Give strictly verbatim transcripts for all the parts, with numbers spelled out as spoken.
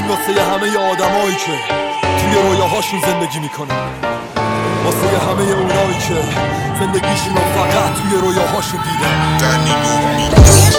این واسه همه آدمایی که توی رویاهاشون زندگی میکنن، واسه همه اونایی که زندگیشون رو فقط توی رویاهاشون دیدن. دنی نومی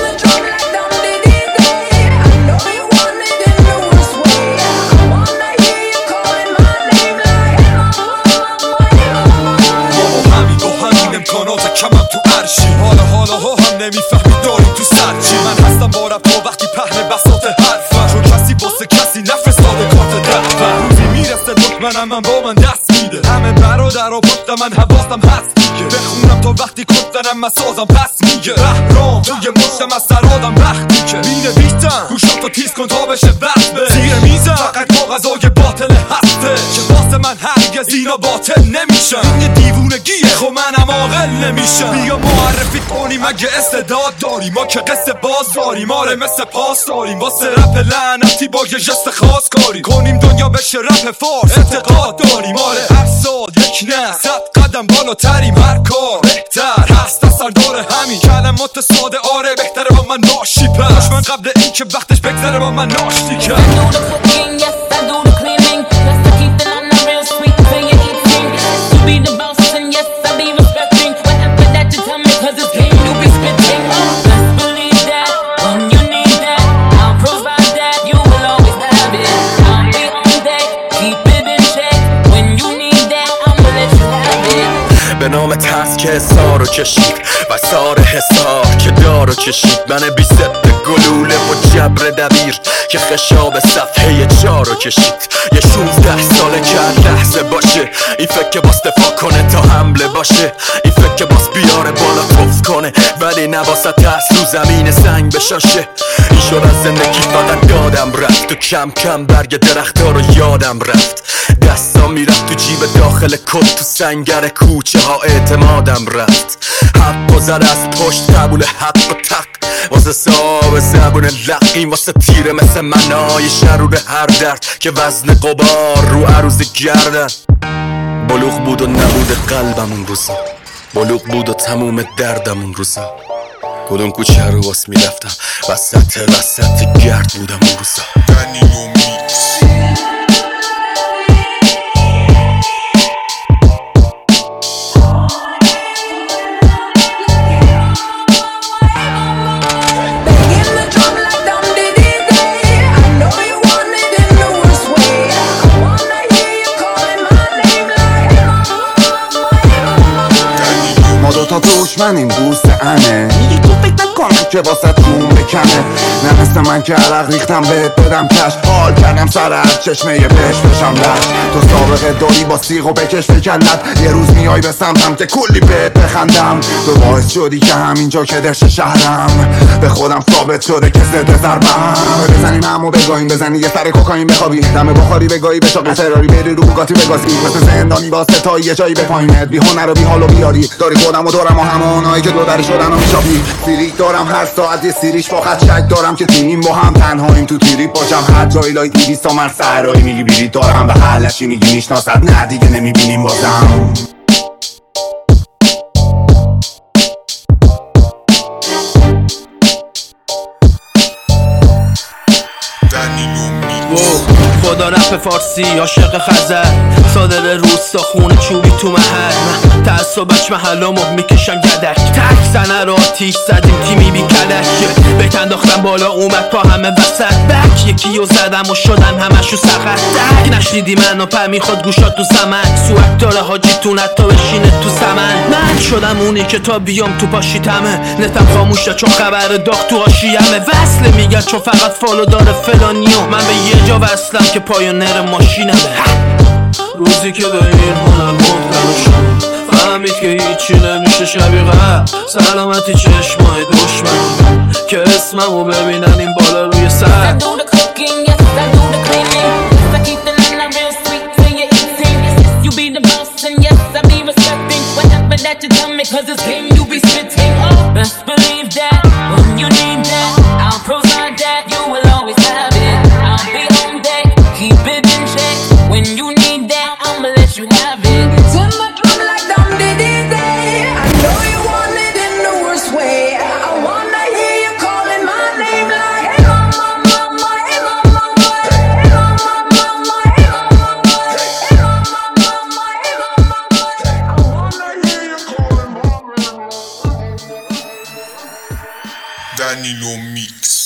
امکانات کمم تو عرشی، حالا حالا ها هم نمیفهمی داریم تو سرچی. من هستم با رب تا وقتی پهن بساط حرفم، چون کسی واسه کسی نفرستاده کارت دفعم. روزی میرسه دکمنم من با من دست میده، همه برادر و پشت من حواسم هست میگه. بخونم تا وقتی کفتنم من سازم پس میگه. بهرام توی مشتم از سرادم وقت میگه. مینه بیستم گوشاتو تیز کن تا بشه وقت زیر میزم، فقط کاغذای باطل هسته که واسه من هرگز اینا باطل نمیشن. این یه دیوونگیه خب منم عاقل نمیشم. بیا معرفی کنیم اگه استعداد داریم، ما که قصه باز داریم، آره مثل پاس داریم. واسه رپ لعنتی با یه جست خاص کاری کنیم دنیا بشه رپ فارس. اعتقاد داریم آره هر سال یک نه صد قدم بالاتریم، هر کار بهتر هست از سردار همین کلمات ساده. آره بهتره با من ناشی پس دشمن قبل این که وقتش بگذره با من ناشتی کرد. به نام ترس که حسارو کشید و سار حسار که دارو کشید. من بی سبت گلوله و جبر دبیر که خشاب صفحه چارو کشید. یه شونزده ساله که لحظه باشه، این فکر که باس دفاع کنه تا حمله باشه، این فکر که باس بیاره بالا توف کنه ولی نباسه ترس رو زمین سنگ بشاشه. این شد از زندگی فقط دادم رفت و کم کم برگ درختها رو یادم رفت. دستا میرفت تو جیب داخل کت، تو سنگر کوچه ها اعتمادم رفت. حق و زد از پشت قبول حق و تق واسه صاحب زبون لقیم، واسه تیره مثل منای شرور هر درد که وزن قبار رو عروض گردن. بلوغ بود و نبود قلبم اون روزا، بلوغ بود و تموم دردم اون روزا. کدوم کوچه رو واس میرفتم وسط وسط گرد بودم اون روزا. دنی نومی دوتا دشمنیم دوست انه، میگی تو فکر نکنم که واسه جون بکنه. نه مثل من که عرق ریختم بهت بدم کش، حال کردم سر هر چشمه یه بهش بشم لش. تو سابقه داری با سیغ و بکش فکلت، یه روز میای به سمتم که کلی بهت بخندم. تو باعث شدی که همینجا که درش شهرم به خودم ثابت شده که زده ضربم. بزنیم همو بگاهیم، بزنی یه سر کوکائین بخوابی، دم بخاری بگاهی بشاقی فراری بری رو بوگاتی بگاسی. مثل زندانی با ستایی یه جایی به پایینت، بی هنر و بی حال و بیاری داری خودم و دورم و همه اونایی که دو در شدن و میشابی. سیریک دارم هر ساعت یه سیریش فقط شک دارم که تیمیم با هم تنهاییم تو تیریک باشم. هر جایی لای دیویست تا من سرایی میگی بیرید دارم به حلشی میگی میشناسد نه دیگه نمیبینیم بازم. خدا رپ فارسی عاشق خزر، صادر روستا خونه چوبی تو محل. من تعصبش محلامو میکشم گدک، تک زنه رو آتیش زدیم تیمی بی کلک. بیت انداختم بالا اومد پا همه وسط بک، یکی رو زدم و شدن همشو سقط. دک نشنیدی منو پر میخواد گوشات تو زمن، سوک داره حاجی تو نتا بشینه تو زمن. من شدم اونی که تا بیام تو پاشیتمه، نتم خاموشه چون خبر داغ تو آشیمه. وصله میگن چون فقط فالو داره فلانیو، من به یه جا وصلم که پایونر ماشینمه. روزی که به این هنر مبتلا شد فهمید که هیچی نمیشه شبیه قبل. سلامتی چشمای دشمن که اسممو ببینن این بالا روی سر. Danilo Mix.